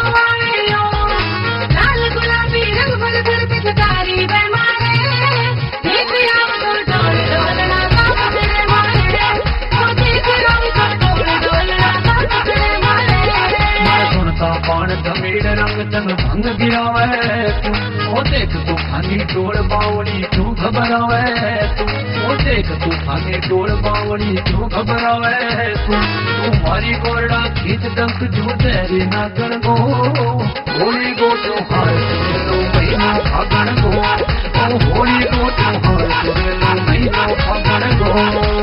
तन भंग गिरावे तू, ओ देख तूफानी डोल बावड़ी तू घबरावे तू, ओ देख तूफानी डोल बावड़ी तू घबरावे तू मारी गोरडा खींच डंक जो तेरे ना कर गो होली गो त्योहार लो महीना फागण गो ओ होली गो त्योहार लो महीना फागण गो।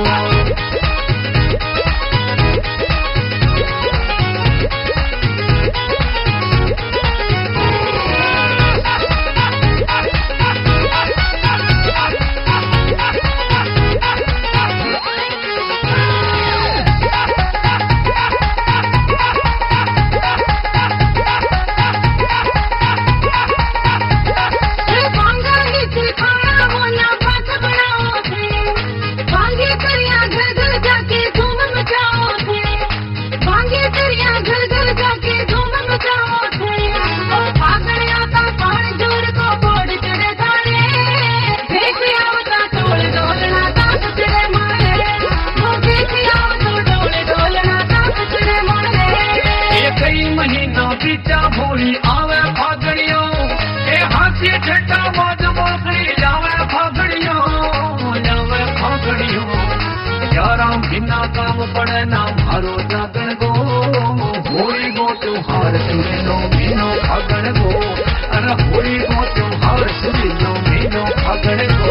भोली आवे फागड़ियों ए हाथी ठेटा मौज मोकड़ी जावे फागड़ियों जावे फागड़ियों यारा बिना काम पड़े ना मारो जागण गो होली गो त्योहार सुने लो मीनो फागण गो अरे होली गो त्योहार सुने लो मीनो फागण गो।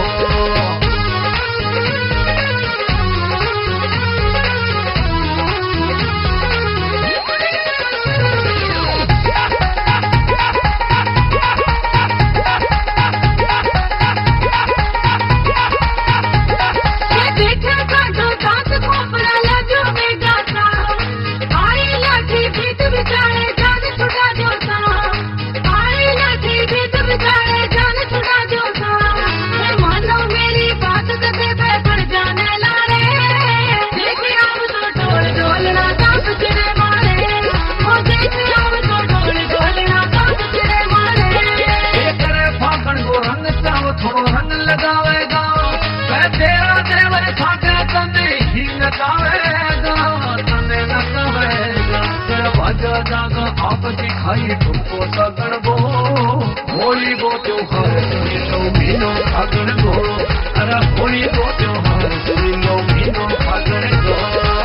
आप दिखाई तुमको सगण गो होली गो त्योहार सुनी लो मीनो फागण गो अरे होली गो त्योहार सुनी लो मीनो फागण गो।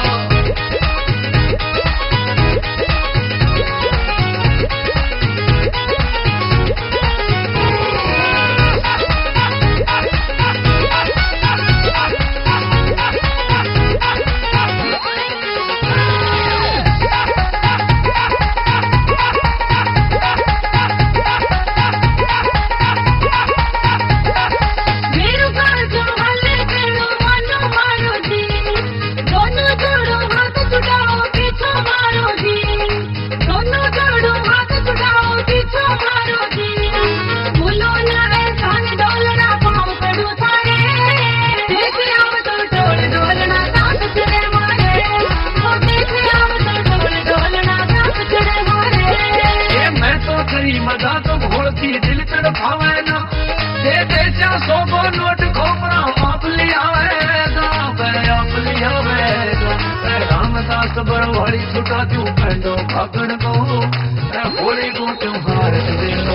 दिल तड़पावे ना दे दे जा सोबो नोट खोपरा आप लियावेगा आप लियावेगा रामदास बरवाड़ी छुटा तू पैंडो फागण को होली को त्योहार